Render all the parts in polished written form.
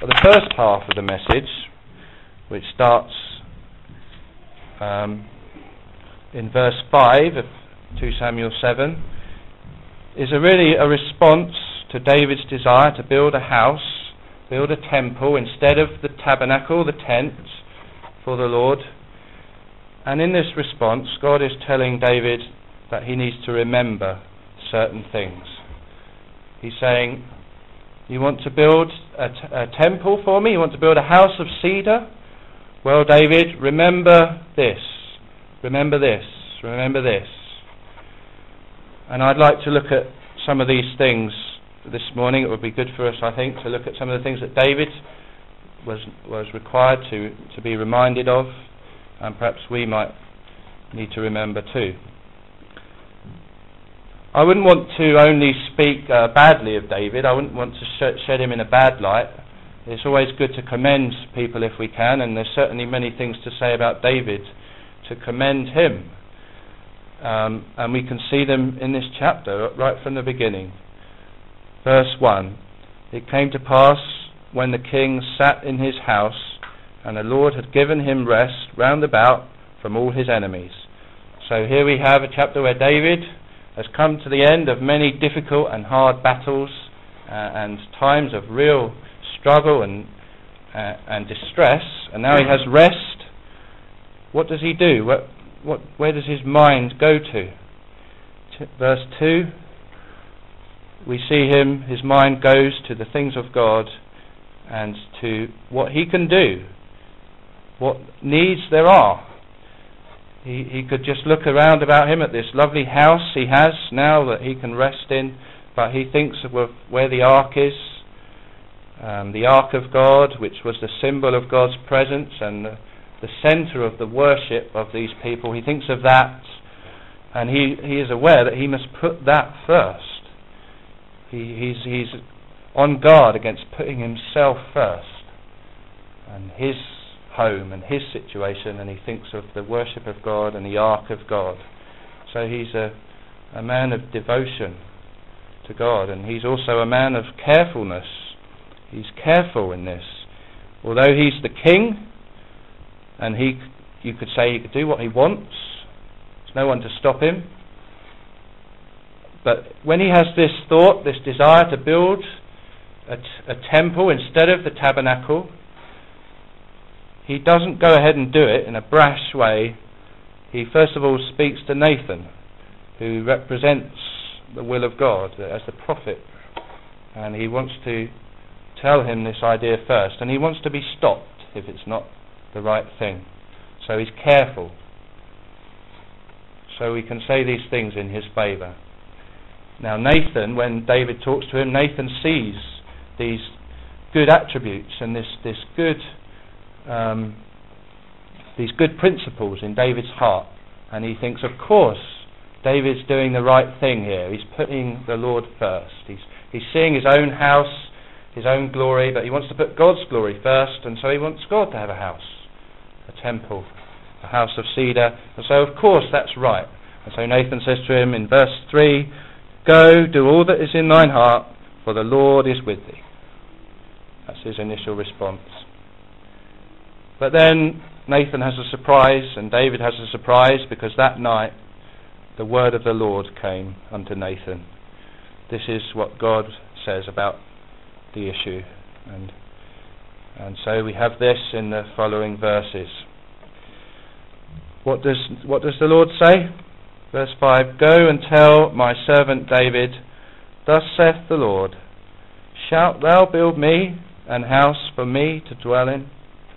But the first half of the message, which starts in verse 5 of 2 Samuel 7, is really a response to David's desire to build a house, build a temple instead of the tabernacle, the tent for the Lord. And in this response, God is telling David that he needs to remember certain things. He's saying, you want to build a temple for me? You want to build a house of cedar? Well, David, remember this. Remember this. Remember this. And I'd like to look at some of these things this morning. It would be good for us, I think, to look at some of the things that David was required to be reminded of, and perhaps we might need to remember too. I wouldn't want to only speak badly of David. I wouldn't want to shed him in a bad light. It's always good to commend people if we can, and there's certainly many things to say about David to commend him. And we can see them in this chapter right from the beginning. Verse 1, it came to pass when the king sat in his house, and the Lord had given him rest round about from all his enemies. So here we have a chapter where David has come to the end of many difficult and hard battles and times of real struggle and distress, and now he has rest. What does he do? Where does his mind go to? Verse 2, we see his mind goes to the things of God and to what he can do, what needs there are. He could just look around about him at this lovely house he has now that he can rest in, but he thinks of where the ark is, the ark of God, which was the symbol of God's presence and the centre of the worship of these people. He thinks of that, and he is aware that he must put that first. He's on guard against putting himself first and his home and his situation, and he thinks of the worship of God and the ark of God. So he's a man of devotion to God, and he's also a man of carefulness. He's careful in this. Although he's the king, and you could say he could do what he wants, there's no one to stop him. But when he has this thought, this desire to build a temple instead of the tabernacle, he doesn't go ahead and do it in a brash way. He first of all speaks to Nathan, who represents the will of God as the prophet, and he wants to tell him this idea first, and he wants to be stopped if it's not the right thing. So he's careful. So we can say these things in his favour. Now Nathan, when David talks to him, Nathan sees these good attributes and these good principles in David's heart, and he thinks, of course, David's doing the right thing here. He's putting the Lord first. He's seeing his own house, his own glory, but he wants to put God's glory first, and so he wants God to have a house, a temple, a house of cedar, and so of course that's right. And so Nathan says to him in verse 3, "Go, do all that is in thine heart, for the Lord is with thee." That's his initial response. But then Nathan has a surprise, and David has a surprise, because that night the word of the Lord came unto Nathan. This is what God says about the issue, and so we have this in the following verses. What does the Lord say? Verse 5, "Go and tell my servant David, thus saith the Lord, shalt thou build me an house for me to dwell in?"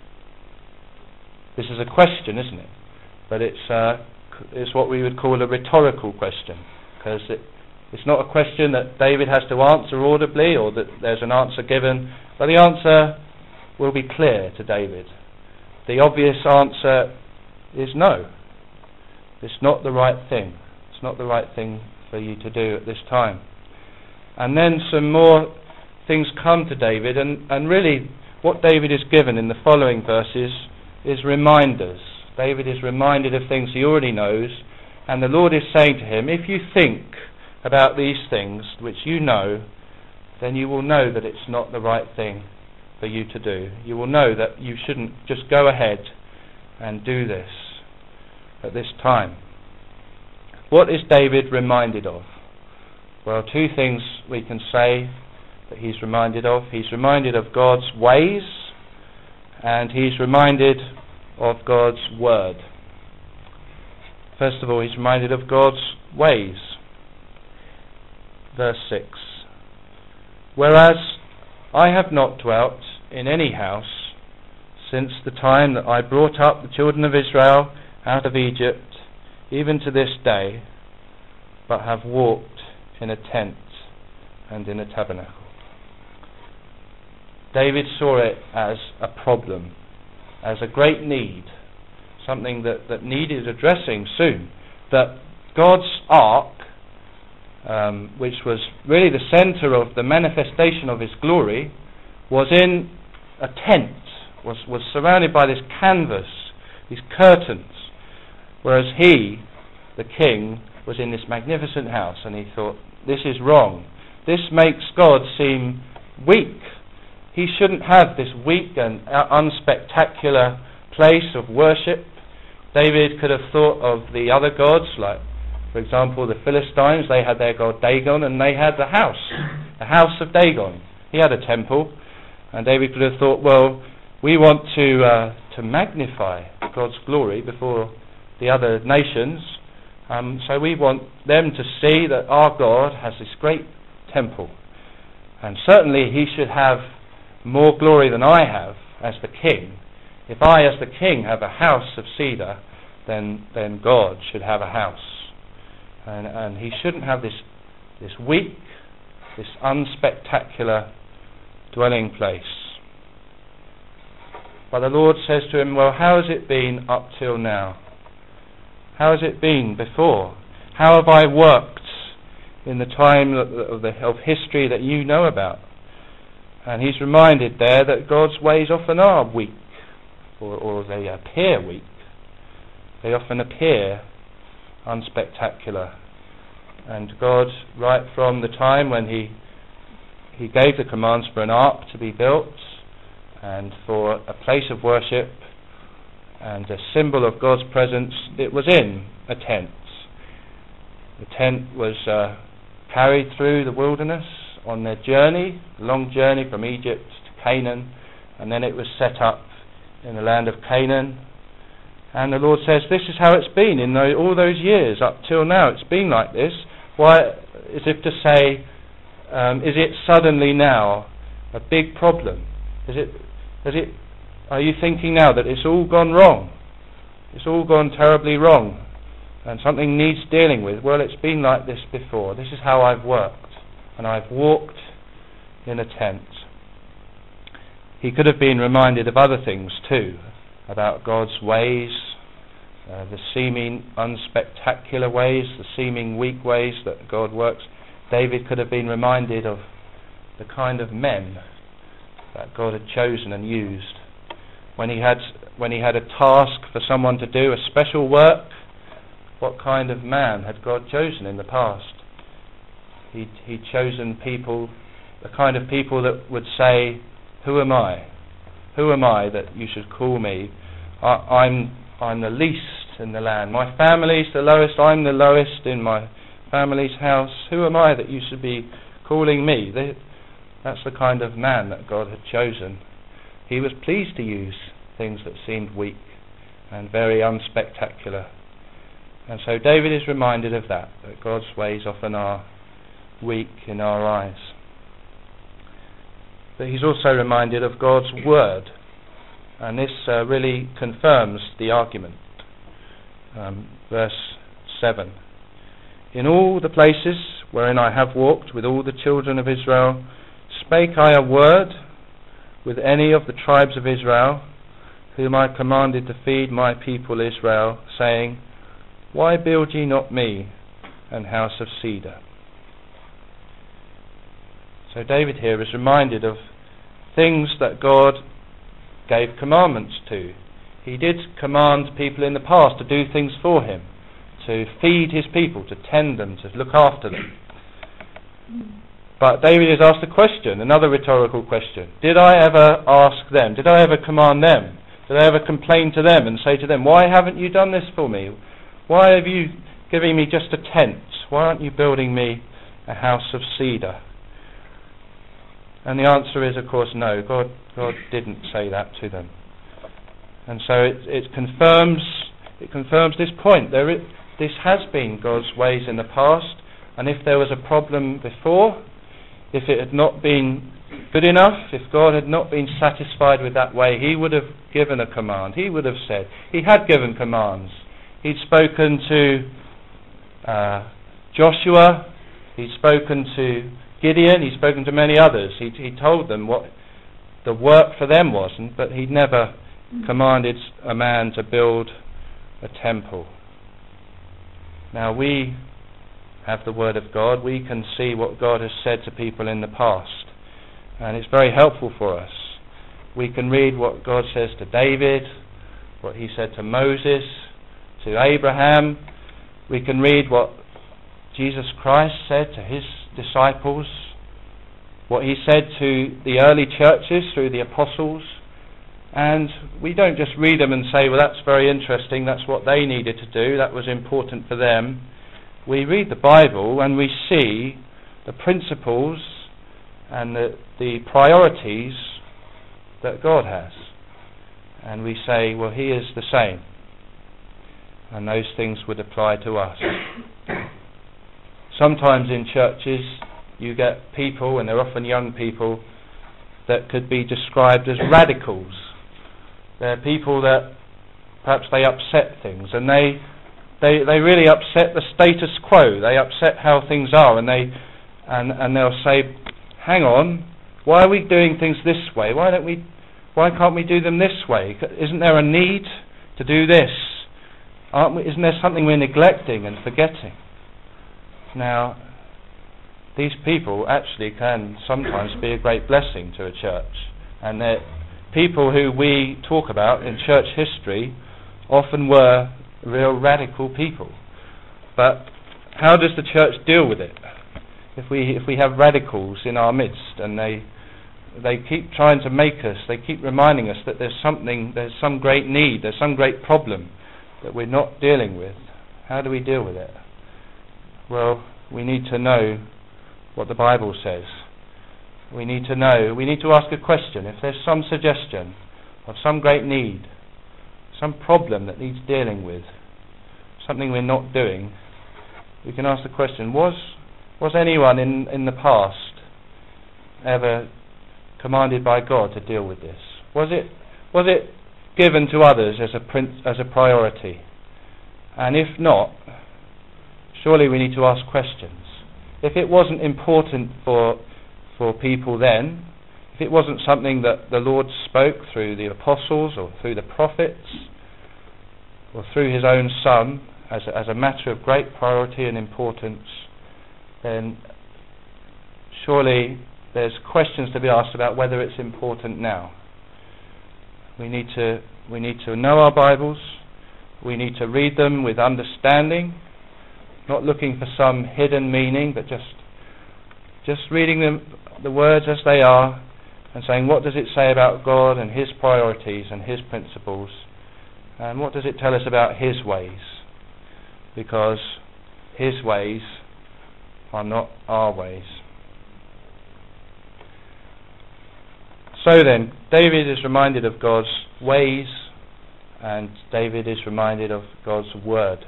This is a question, isn't it? But it's what we would call a rhetorical question, because it's not a question that David has to answer audibly, or that there's an answer given, but the answer will be clear to David. The obvious answer is no. It's not the right thing. It's not the right thing for you to do at this time. And then some more things come to David, and really what David is given in the following verses is reminders. David is reminded of things he already knows, and the Lord is saying to him, if you think about these things which you know, then you will know that it's not the right thing for you to do. You will know that you shouldn't just go ahead and do this at this time. What is David reminded of? Well, two things we can say that he's reminded of. He's reminded of God's ways, and he's reminded of God's word. First of all, he's reminded of God's ways. Verse 6. Whereas I have not dwelt in any house since the time that I brought up the children of Israel out of Egypt, even to this day, but have walked in a tent and in a tabernacle. David saw it as a problem, as a great need, something that needed addressing soon. That God's ark, which was really the centre of the manifestation of his glory, was in a tent, was surrounded by this canvas, these curtains, whereas he, the king, was in this magnificent house, and he thought, this is wrong. This makes God seem weak. He shouldn't have this weak and unspectacular place of worship. David could have thought of the other gods, like, for example, the Philistines. They had their god Dagon, and they had the house of Dagon. He had a temple, and David could have thought, well, we want to magnify God's glory before the other nations, so we want them to see that our God has this great temple, and certainly he should have more glory than I have as the king. If I, as the king, have a house of cedar, then God should have a house, and he shouldn't have this weak, this unspectacular dwelling place. But the Lord says to him, well, how has it been up till now? How has it been before? How have I worked in the time of history that you know about? And he's reminded there that God's ways often are weak, or they appear weak. They often appear unspectacular. And God, right from the time when he gave the commands for an ark to be built, and for a place of worship and a symbol of God's presence, it was in a tent. The tent was carried through the wilderness on their journey, a long journey from Egypt to Canaan, and then it was set up in the land of Canaan. And the Lord says, this is how it's been in all those years up till now. It's been like this. Why, as if to say, is it suddenly now a big problem? Are you thinking now that it's all gone wrong? It's all gone terribly wrong, and something needs dealing with? Well, it's been like this before. This is how I've worked, and I've walked in a tent. He could have been reminded of other things too, about God's ways, the seeming unspectacular ways, the seeming weak ways that God works. David could have been reminded of the kind of men that God had chosen and used. When he had a task for someone to do, a special work, what kind of man had God chosen in the past? He'd chosen people, the kind of people that would say, who am I? Who am I that you should call me? I'm the least in the land. My family's the lowest. I'm the lowest in my family's house. Who am I that you should be calling me? That's the kind of man that God had chosen. He was pleased to use things that seemed weak and very unspectacular. And so David is reminded of that God's ways often are weak in our eyes. But he's also reminded of God's word, and this really confirms the argument. Verse 7. In all the places wherein I have walked with all the children of Israel, spake I a word with any of the tribes of Israel, whom I commanded to feed my people Israel, saying, why build ye not me an house of cedar? So David here is reminded of things that God gave commandments to. He did command people in the past to do things for him, to feed his people, to tend them, to look after them. But David is asked a question, another rhetorical question. Did I ever ask them? Did I ever command them? Did I ever complain to them and say to them, why haven't you done this for me? Why have you given me just a tent? Why aren't you building me a house of cedar? And the answer is, of course, no. God didn't say that to them. And so it confirms this point. This has been God's ways in the past, and if there was a problem before, if it had not been good enough, if God had not been satisfied with that way, he would have given a command. He would have said. He had given commands. He'd spoken to Joshua, he'd spoken to Gideon, he'd spoken to many others. He told them what the work for them was, but he'd never commanded a man to build a temple. Now we have the Word of God. We can see what God has said to people in the past, and it's very helpful for us. We can read what God says to David, what he said to Moses, to Abraham. We can read what Jesus Christ said to his disciples, what he said to the early churches through the apostles, and we don't just read them and say, well, that's very interesting, that's what they needed to do, that was important for them. We read the Bible and we see the principles and the priorities that God has, and we say, well, he is the same, and those things would apply to us. Sometimes in churches you get people, and they're often young people, that could be described as radicals. They're people that perhaps they upset things, and they really upset the status quo. They upset how things are, and they'll say, hang on, why are we doing things this way? Why can't we do them this way? Isn't there a need to do this? Isn't there something we're neglecting and forgetting? Now, these people actually can sometimes be a great blessing to a church, and they're people who we talk about in church history often were real radical people. But how does the church deal with it? If we have radicals in our midst, and they keep trying to make us, they keep reminding us that there's some great need, there's some great problem that we're not dealing with. How do we deal with it? Well, we need to know what the Bible says. We need to ask a question. If there's some suggestion of some great need, some problem that needs dealing with, something we're not doing, we can ask the question, was anyone in the past ever commanded by God to deal with this? Was it given to others as a priority? And if not, surely we need to ask questions. If it wasn't important for people then, if it wasn't something that the Lord spoke through the apostles or through the prophets or through his own Son as a matter of great priority and importance, then surely there's questions to be asked about whether it's important now. We need to know our Bibles. We need to read them with understanding, not looking for some hidden meaning, but just reading them, the words as they are, and saying, what does it say about God and his priorities and his principles, and what does it tell us about his ways? Because his ways are not our ways. So then, David is reminded of God's ways, and David is reminded of God's word.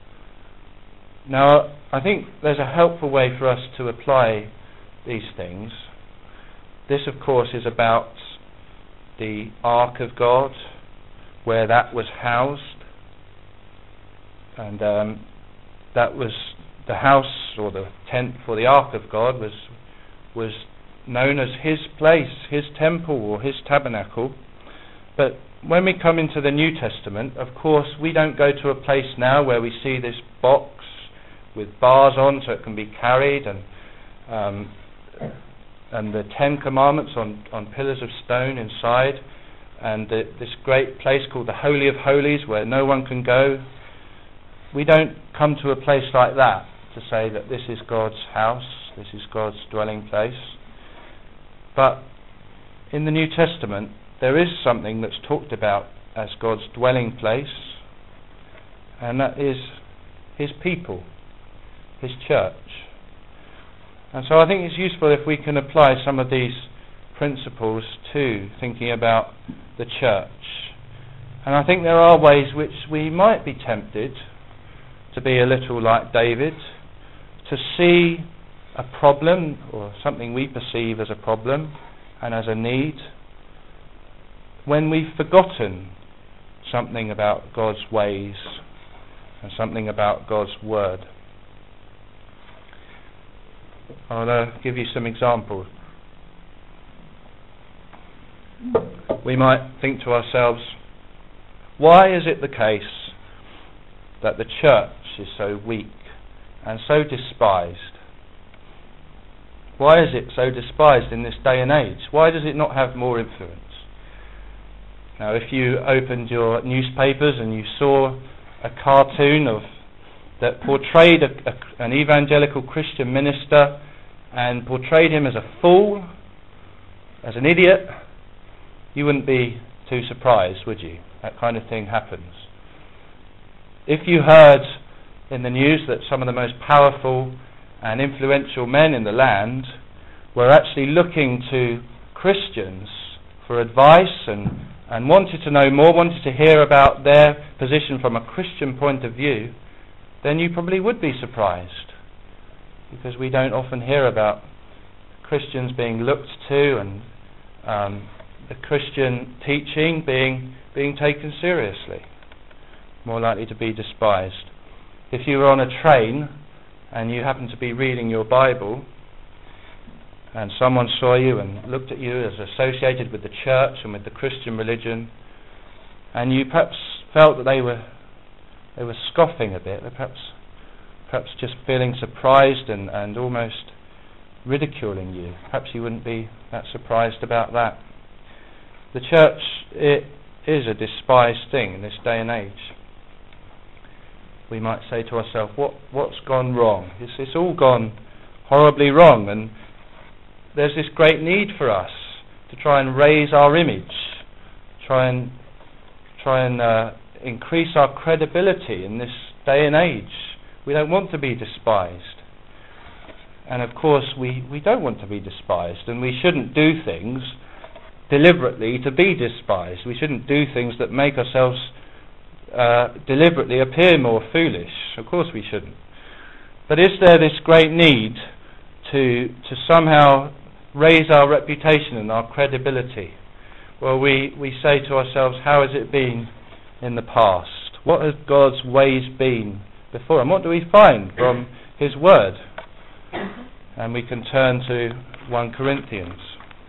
Now, I think there's a helpful way for us to apply these things. This, of course, is about the Ark of God, where that was housed, and that was the house or the tent for the Ark of God was known as his place, his temple or his tabernacle. But when we come into the New Testament, of course, we don't go to a place now where we see this box with bars on so it can be carried, and the Ten Commandments on pillars of stone inside, and this great place called the Holy of Holies where no one can go. We don't come to a place like that to say that this is God's house, This is God's dwelling place. But in the New Testament, there is something that's talked about as God's dwelling place, and that is His people, His church. And so I think it's useful if we can apply some of these principles to thinking about the church. And I think there are ways which we might be tempted to be a little like David, to see a problem or something we perceive as a problem and as a need when we've forgotten something about God's ways and something about God's word. I'll give you some examples. We might think to ourselves, why is it the case that the church is so weak and so despised? Why is it so despised in this day and age? Why does it not have more influence? Now, if you opened your newspapers and you saw a cartoon that portrayed an evangelical Christian minister and portrayed him as a fool, as an idiot, you wouldn't be too surprised, would you? That kind of thing happens. If you heard in the news that some of the most powerful and influential men in the land were actually looking to Christians for advice and wanted to know more, wanted to hear about their position from a Christian point of view, then you probably would be surprised, because we don't often hear about Christians being looked to and the Christian teaching being taken seriously, more likely to be despised. If you were on a train and you happened to be reading your Bible and someone saw you and looked at you as associated with the church and with the Christian religion, and you perhaps felt that they were scoffing a bit, perhaps just feeling surprised and almost ridiculing you, perhaps you wouldn't be that surprised about that. The church, it is a despised thing in this day and age. We might say to ourselves, what's gone wrong? It's all gone horribly wrong, and there's this great need for us to try and raise our image, try and increase our credibility in this day and age. We don't want to be despised. And of course we don't want to be despised, and we shouldn't do things deliberately to be despised. We shouldn't do things that make ourselves deliberately appear more foolish. Of course we shouldn't. But is there this great need to somehow raise our reputation and our credibility? Well, we say to ourselves, how has it been in the past? What has God's ways been before? And what do we find from His Word? And we can turn to 1 Corinthians.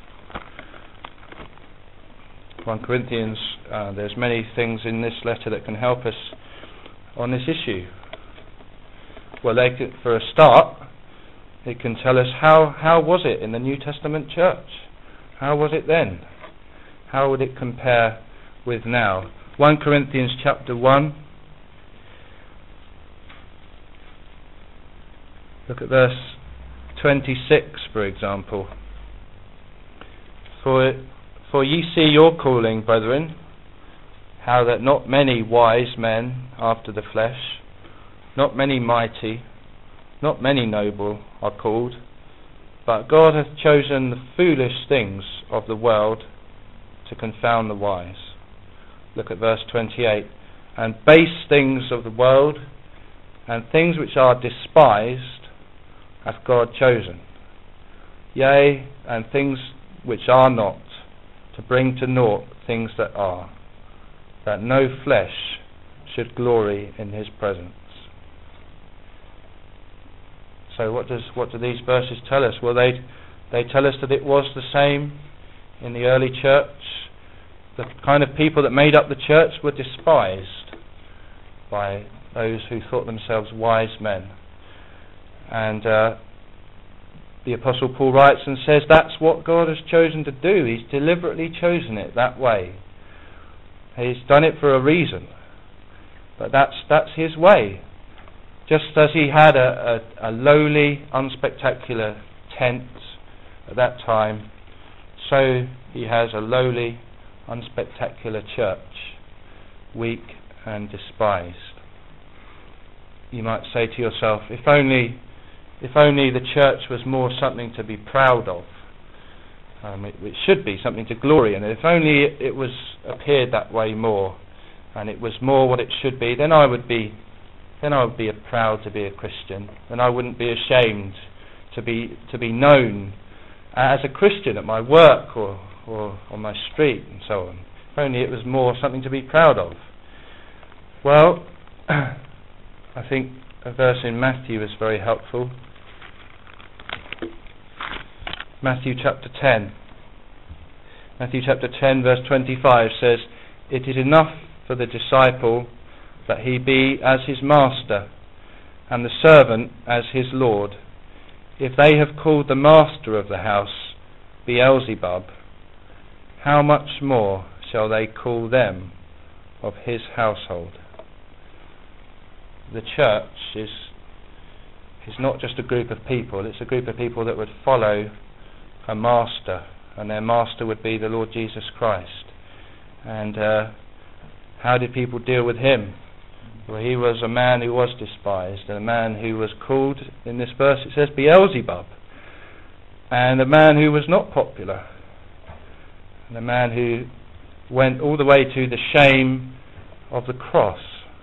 1 Corinthians, there's many things in this letter that can help us on this issue. Well, for a start, it can tell us how was it in the New Testament church? How was it then? How would it compare with now? 1 Corinthians chapter 1. Look at verse 26, for example. For ye see your calling, brethren, how that not many wise men after the flesh, not many mighty, not many noble are called, but God hath chosen the foolish things of the world to confound the wise. Look at verse 28. And base things of the world, and things which are despised, hath God chosen. Yea, and things which are not, to bring to naught things that are, that no flesh should glory in His presence. So what do these verses tell us? Well, they tell us that it was the same in the early church. The kind of people that made up the church were despised by those who thought themselves wise men. And the Apostle Paul writes and says that's what God has chosen to do. He's deliberately chosen it that way. He's done it for a reason. But that's His way. Just as He had a lowly, unspectacular tent at that time, so he has a lowly, unspectacular church, weak and despised. You might say to yourself, if only the church was more something to be proud of. It should be something to glory in. If only it was appeared that way more, and it was more what it should be, then I would be proud to be a Christian. Then I wouldn't be ashamed to be known as a Christian at my work or on my street and so on. If only it was more something to be proud of. Well, I think a verse in Matthew is very helpful. Matthew chapter 10. Matthew chapter 10 verse 25 says, "It is enough for the disciple that he be as his master, and the servant as his Lord. If they have called the master of the house Beelzebub, how much more shall they call them of his household?" The church is not just a group of people, it's a group of people that would follow a master, and their master would be the Lord Jesus Christ. And how did people deal with him? Well, he was a man who was despised, and a man who was called, in this verse it says Beelzebub, and a man who was not popular, and a man who went all the way to the shame of the cross.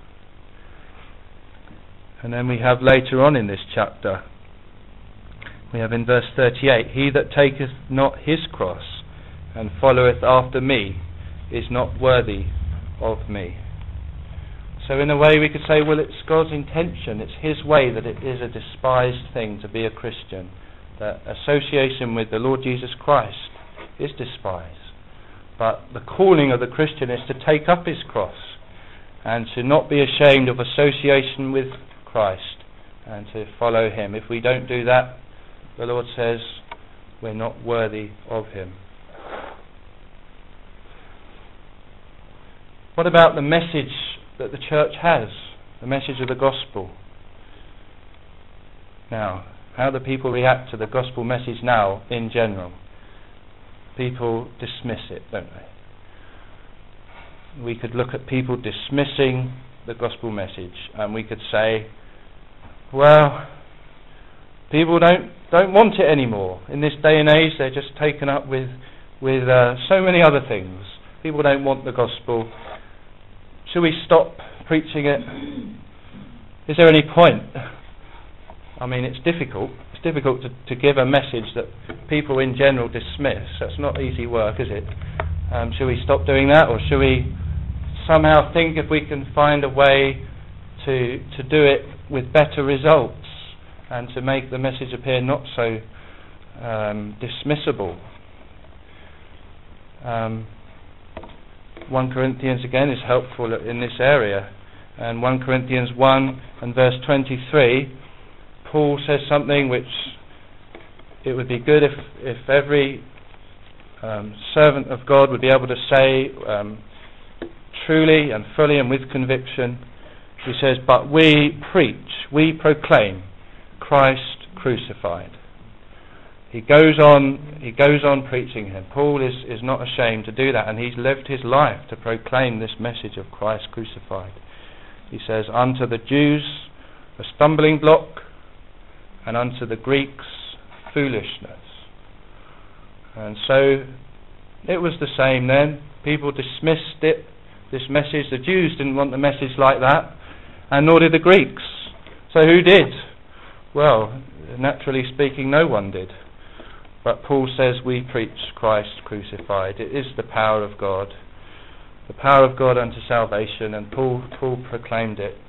And then we have later on in this chapter, we have in verse 38, "He that taketh not his cross and followeth after me is not worthy of me." So in a way we could say, well, it's God's intention, it's his way that it is a despised thing to be a Christian, that association with the Lord Jesus Christ is despised. But the calling of the Christian is to take up his cross and to not be ashamed of association with Christ and to follow him. If we don't do that, the Lord says we're not worthy of him. What about the message that the church has, the message of the gospel? Now, how do people react to the gospel message now in general? People dismiss it, don't they? We could look at people dismissing the gospel message, and we could say, well, people don't want it anymore. In this day and age, they're just taken up with so many other things. People don't want the gospel. Should we stop preaching it? Is there any point? I mean, it's difficult. It's difficult to give a message that people in general dismiss. That's not easy work, is it? Should we stop doing that, or should we somehow think if we can find a way to do it with better results and to make the message appear not so dismissible? 1 Corinthians again is helpful in this area, and 1 Corinthians 1 and verse 23, Paul says something which it would be good if every servant of God would be able to say truly and fully and with conviction. He says, "But we preach, we proclaim Christ crucified." He goes on preaching him. Paul is not ashamed to do that, and he's lived his life to proclaim this message of Christ crucified. He says, "Unto the Jews a stumbling block, and unto the Greeks foolishness." And so it was the same then. People dismissed it, this message. The Jews didn't want the message like that, and nor did the Greeks. So who did? Well, naturally speaking, no one did. But Paul says we preach Christ crucified. It is the power of God unto salvation, and Paul proclaimed it.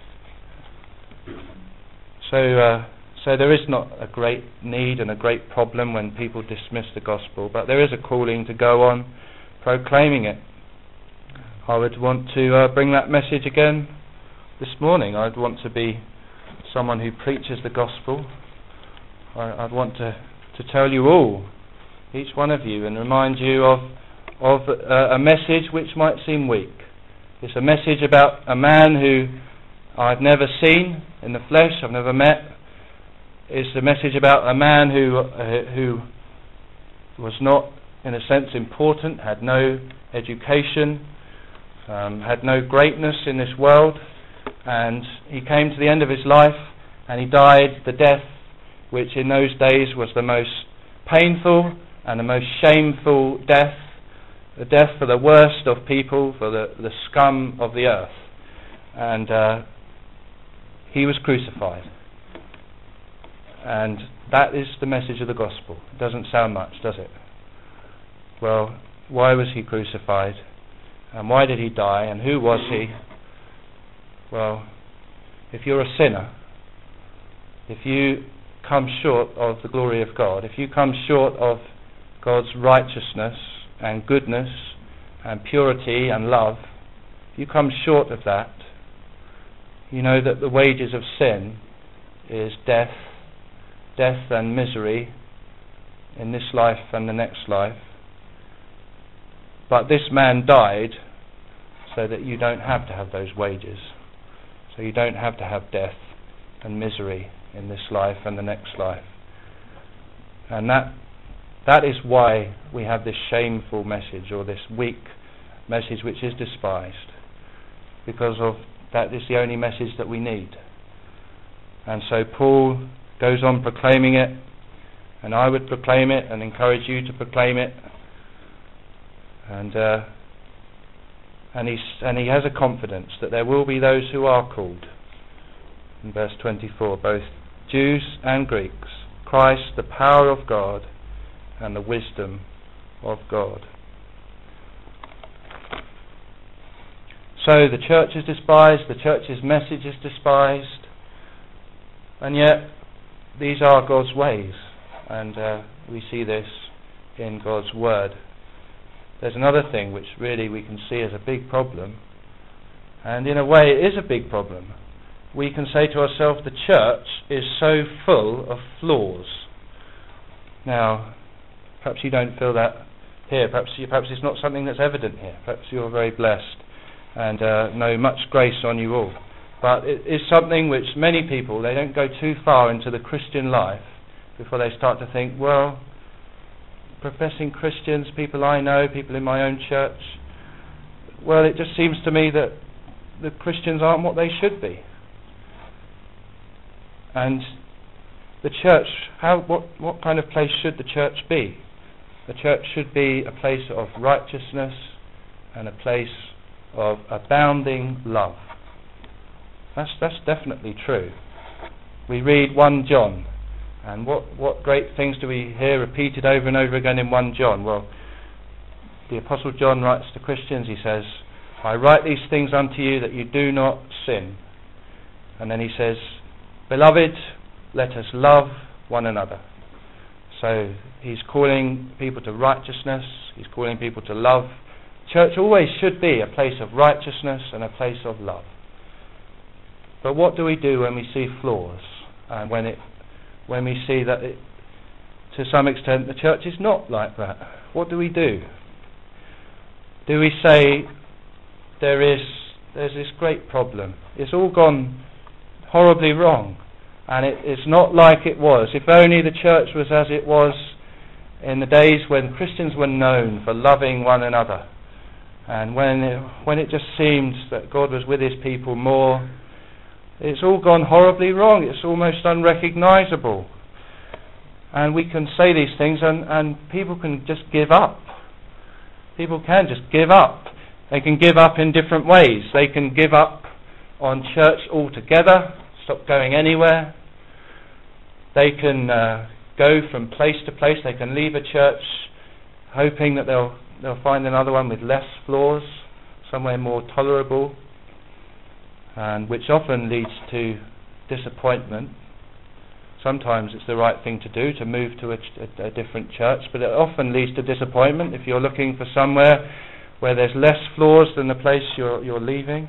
So there is not a great need and a great problem when people dismiss the gospel, but there is a calling to go on proclaiming it. I would want to bring that message again this morning. I'd want to be someone who preaches the gospel. I'd want to tell you all, each one of you, and remind you of a message which might seem weak. It's a message about a man who I've never seen in the flesh, I've never met. is the message about a man who was not, in a sense, important, had no education, had no greatness in this world, and he came to the end of his life and he died the death which in those days was the most painful and the most shameful death, the death for the worst of people, for the scum of the earth. And he was crucified. And that is the message of the gospel. It doesn't sound much, does it? Well, why was he crucified? And why did he die? And who was he? Well, if you're a sinner, if you come short of the glory of God, if you come short of God's righteousness and goodness and purity and love, if you come short of that, you know that the wages of sin is death and misery in this life and the next life. But this man died so that you don't have to have those wages. So you don't have to have death and misery in this life and the next life. And that is why we have this shameful message, or this weak message which is despised. Because of that is the only message that we need. And so Paul goes on proclaiming it, and I would proclaim it and encourage you to proclaim it. And he has a confidence that there will be those who are called. In verse 24, both Jews and Greeks, Christ, the power of God and the wisdom of God. So the church is despised, the church's message is despised, and yet these are God's ways, and we see this in God's word. There's another thing which really we can see as a big problem, and in a way it is a big problem. We can say to ourselves, the church is so full of flaws. Now, perhaps you don't feel that here. Perhaps it's not something that's evident here. Perhaps you're very blessed and know much grace on you all. But it is something which many people, they don't go too far into the Christian life before they start to think, well, professing Christians, people I know, people in my own church, well, it just seems to me that the Christians aren't what they should be. And the church, what kind of place should the church be? The church should be a place of righteousness and a place of abounding love. That's definitely true. We read 1 John, and what great things do we hear repeated over and over again in 1 John? Well, the Apostle John writes to Christians, he says, I write these things unto you that you do not sin. And then he says, Beloved, let us love one another. So he's calling people to righteousness, he's calling people to love. Church always should be a place of righteousness and a place of love. But what do we do when we see flaws, and when we see that to some extent the church is not like that? What do we do? Do we say there's this great problem, it's all gone horribly wrong, and it's not like it was? If only the church was as it was in the days when Christians were known for loving one another, and when it just seemed that God was with his people more. It's all gone horribly wrong. It's almost unrecognisable. And we can say these things and people can just give up. People can just give up. They can give up in different ways. They can give up on church altogether, stop going anywhere. They can go from place to place. They can leave a church hoping that they'll find another one with less flaws, somewhere more tolerable, and which often leads to disappointment. Sometimes it's the right thing to do, to move to a different church, but it often leads to disappointment if you're looking for somewhere where there's less flaws than the place you're leaving.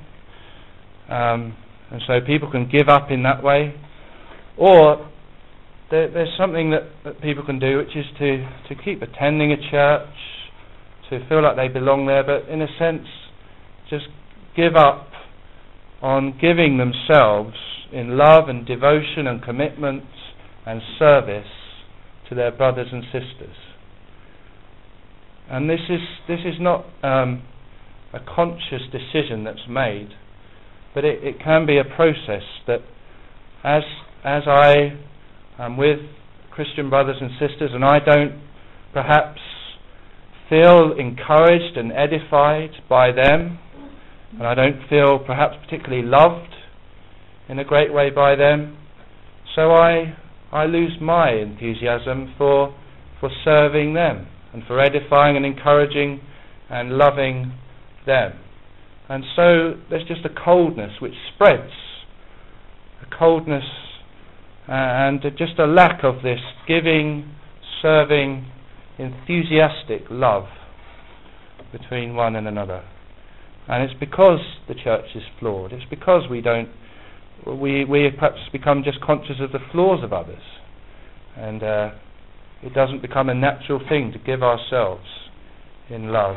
And so people can give up in that way. Or there's something that people can do, which is to keep attending a church, to feel like they belong there, but in a sense just give up on giving themselves in love and devotion and commitment and service to their brothers and sisters. And this is not a conscious decision that's made, but it can be a process that as I am with Christian brothers and sisters and I don't perhaps feel encouraged and edified by them, and I don't feel perhaps particularly loved in a great way by them, so I lose my enthusiasm for serving them and for edifying and encouraging and loving them. And so there's just a coldness which spreads, a coldness and just a lack of this giving, serving, enthusiastic love between one and another. And it's because the church is flawed. It's because we perhaps become just conscious of the flaws of others, and it doesn't become a natural thing to give ourselves in love.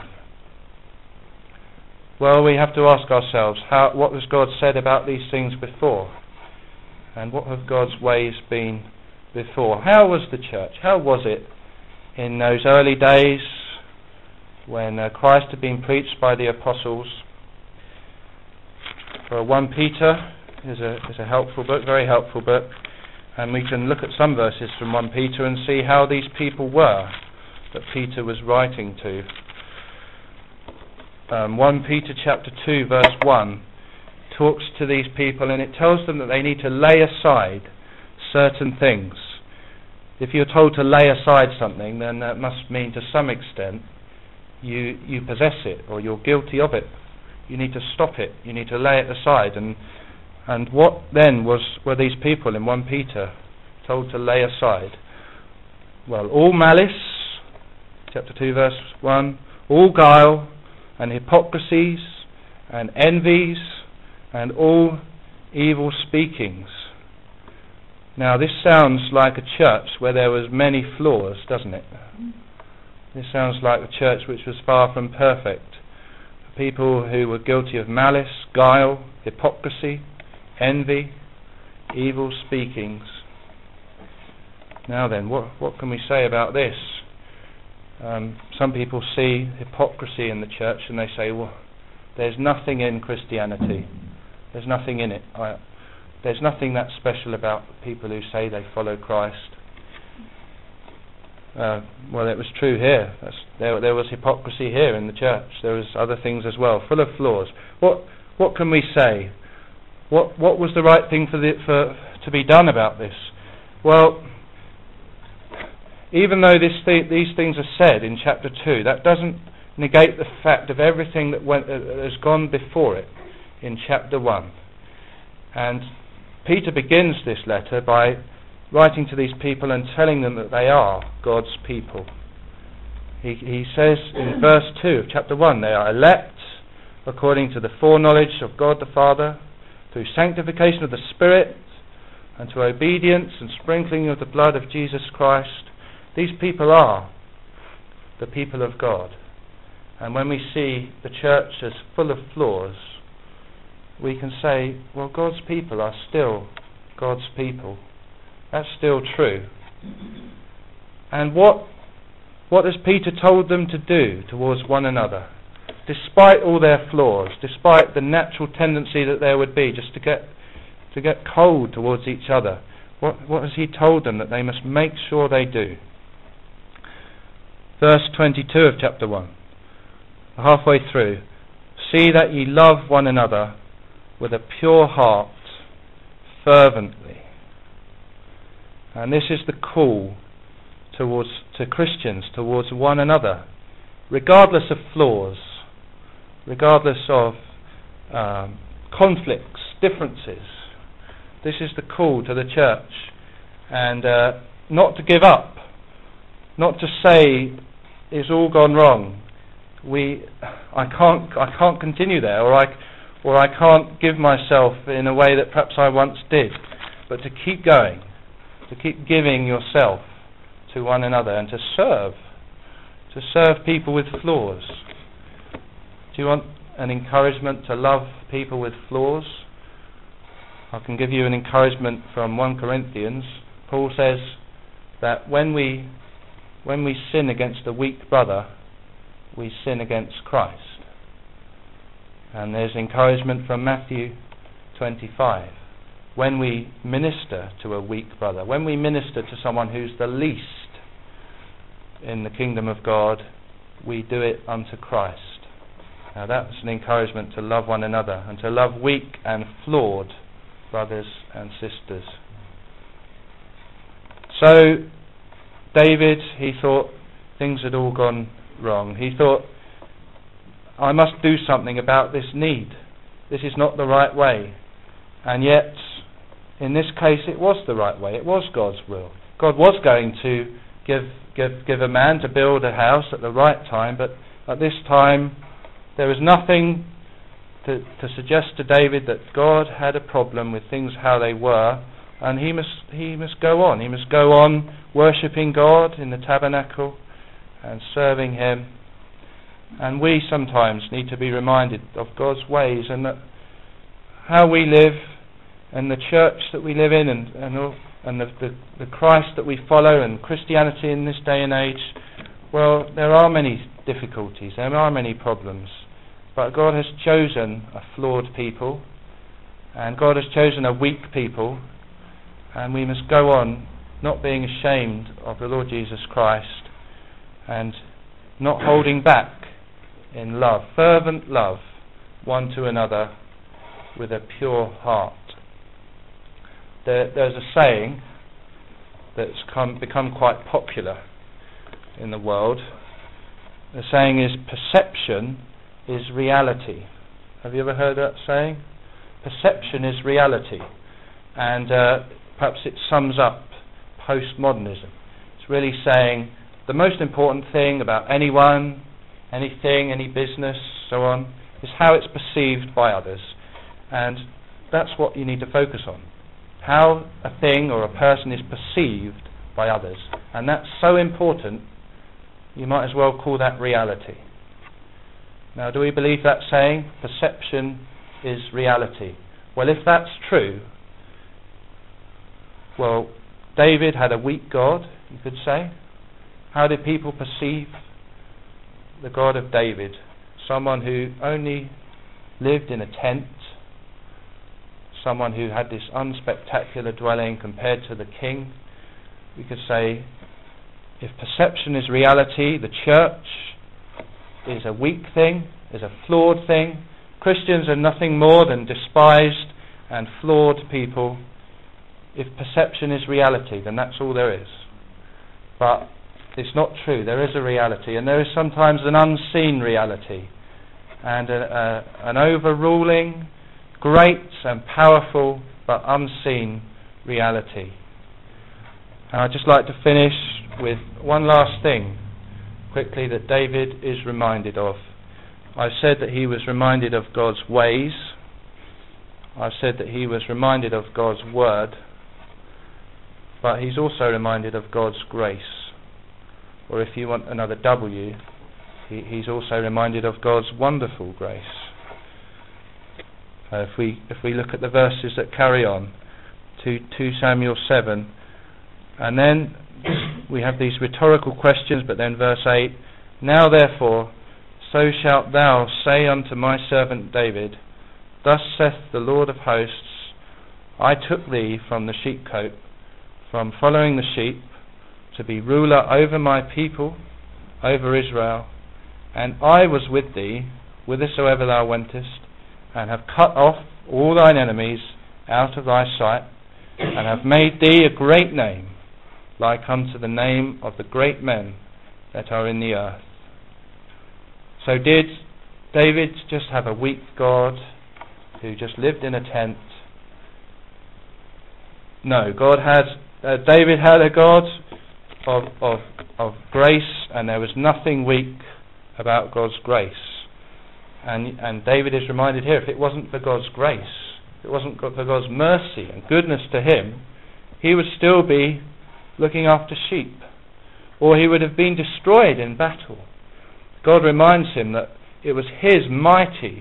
Well, we have to ask ourselves, what has God said about these things before? And what have God's ways been before? How was the church? How was it in those early days when Christ had been preached by the apostles? For 1 Peter is a helpful book, very helpful book, and we can look at some verses from 1 Peter and see how these people were that Peter was writing to. 1 Peter chapter 2 verse 1 talks to these people, and it tells them that they need to lay aside certain things. If you're told to lay aside something, then that must mean to some extent you possess it, or you're guilty of it. You need to stop it. You need to lay it aside. And what then were these people in 1 Peter told to lay aside? Well, all malice, chapter 2 verse 1, all guile and hypocrisies and envies and all evil speakings. Now this sounds like a church where there was many flaws, doesn't it? This sounds like a church which was far from perfect. People who were guilty of malice, guile, hypocrisy, envy, evil speakings. Now then, what can we say about this? Some people see hypocrisy in the church and they say, well, there's nothing in Christianity. There's nothing in it. There's nothing that special about people who say they follow Christ. Well, it was true here. There was hypocrisy here in the church. There was other things as well, full of flaws. What can we say? What was the right thing to be done about this? Well, even though these things are said in chapter 2, that doesn't negate the fact of everything that has gone before it in chapter 1. And Peter begins this letter by writing to these people and telling them that they are God's people. He says in verse 2 of chapter 1, they are elect according to the foreknowledge of God the Father, through sanctification of the Spirit, and to obedience and sprinkling of the blood of Jesus Christ. These people are the people of God. And when we see the church as full of flaws, we can say, well, God's people are still God's people. That's still true. And what has Peter told them to do towards one another? Despite all their flaws, despite the natural tendency that there would be just to get cold towards each other, what has he told them that they must make sure they do? Verse 22 of chapter 1, halfway through, see that ye love one another with a pure heart, fervently. And this is the call to Christians towards one another, regardless of flaws, regardless of conflicts, differences. This is the call to the church, and not to give up, not to say it's all gone wrong. I can't continue there, or I can't give myself in a way that perhaps I once did, but to keep going, to keep giving yourself to one another and to serve people with flaws. Do you want an encouragement to love people with flaws? I can give you an encouragement from 1 Corinthians Paul says that when we sin against a weak brother, we sin against Christ. And there's encouragement from Matthew 25. When we minister to a weak brother, when we minister to someone who's the least in the kingdom of God, we do it unto Christ. Now that's an encouragement to love one another and to love weak and flawed brothers and sisters. So David, he thought things had all gone wrong. He thought, I must do something about this need. This is not the right way. And yet, in this case, it was the right way. It was God's will. God was going to give a man to build a house at the right time, but at this time there was nothing to suggest to David that God had a problem with things how they were, and he must go on. He must go on worshipping God in the tabernacle and serving Him. And we sometimes need to be reminded of God's ways and that how we live and the church that we live in and the Christ that we follow and Christianity in this day and age. Well, there are many difficulties, there are many problems, but God has chosen a flawed people and God has chosen a weak people, and we must go on not being ashamed of the Lord Jesus Christ and not holding back in love, fervent love one to another with a pure heart. There's a saying that's become quite popular in the world. The saying is, perception is reality. Have you ever heard that saying? Perception is reality. And perhaps it sums up postmodernism. It's really saying the most important thing about anyone, anything, any business, so on, is how it's perceived by others. And that's what you need to focus on. How a thing or a person is perceived by others. And that's so important, you might as well call that reality. Now, do we believe that saying? Perception is reality. Well, if that's true, well, David had a weak God, you could say. How did people perceive the God of David? Someone who only lived in a tent, someone who had this unspectacular dwelling compared to the king. We could say, if perception is reality, the church is a weak thing, is a flawed thing. Christians are nothing more than despised and flawed people. If perception is reality, then that's all there is. But it's not true. There is a reality, and there is sometimes an unseen reality, and an overruling, great and powerful but unseen reality. And I'd just like to finish with one last thing quickly that David is reminded of. I've said that he was reminded of God's ways. I've said that he was reminded of God's word, but he's also reminded of God's grace. Or if you want another W, he's also reminded of God's wonderful grace. If we look at the verses that carry on to 2 Samuel 7, and then we have these rhetorical questions, but then verse 8, now therefore, so shalt thou say unto my servant David, thus saith the Lord of hosts, I took thee from the sheepcote, from following the sheep, to be ruler over my people, over Israel, and I was with thee whithersoever thou wentest, and have cut off all thine enemies out of thy sight, and have made thee a great name, like unto the name of the great men that are in the earth. So did David just have a weak God who just lived in a tent? No, David had a God of grace, and there was nothing weak about God's grace. And David is reminded here, if it wasn't for God's grace, if it wasn't for God's mercy and goodness to him, he would still be looking after sheep, or he would have been destroyed in battle. God reminds him that it was his mighty,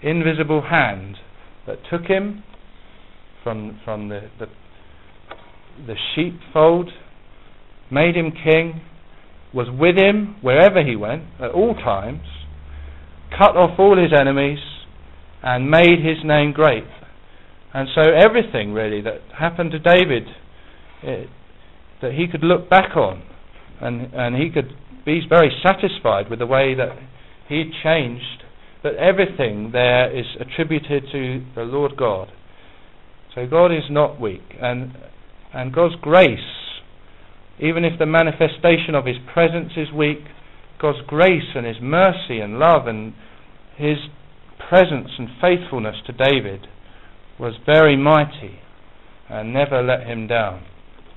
invisible hand that took him from the the sheepfold, made him king, was with him wherever he went at all times, cut off all his enemies, and made his name great. And so everything really that happened to David, that he could look back on, and he could be very satisfied with the way that he changed, that everything there is attributed to the Lord God. So God is not weak, and God's grace, even if the manifestation of his presence is weak, God's grace and his mercy and love and his presence and faithfulness to David was very mighty and never let him down.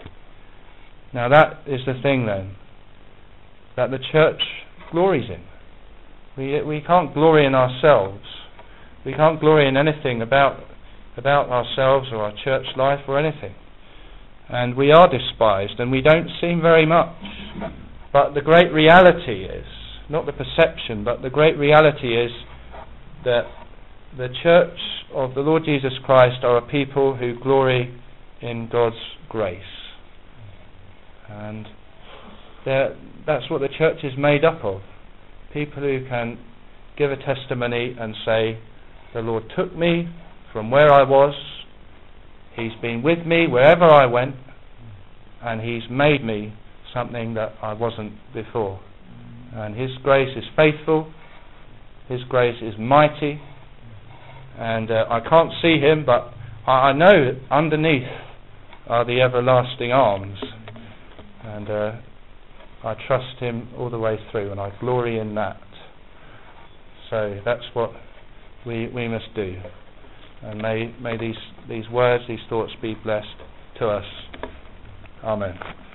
Now that is the thing then that the church glories in. We can't glory in ourselves. We can't glory in anything about ourselves or our church life or anything. And we are despised and we don't seem very much. But the great reality is, not the perception, but the great reality is that the church of the Lord Jesus Christ are a people who glory in God's grace. And that's what the church is made up of. People who can give a testimony and say, the Lord took me from where I was, he's been with me wherever I went, and he's made me something that I wasn't before. And his grace is faithful, his grace is mighty, and I can't see him, but I know that underneath are the everlasting arms, and I trust him all the way through, and I glory in that. So that's what we must do. And may these words, these thoughts be blessed to us. Amen.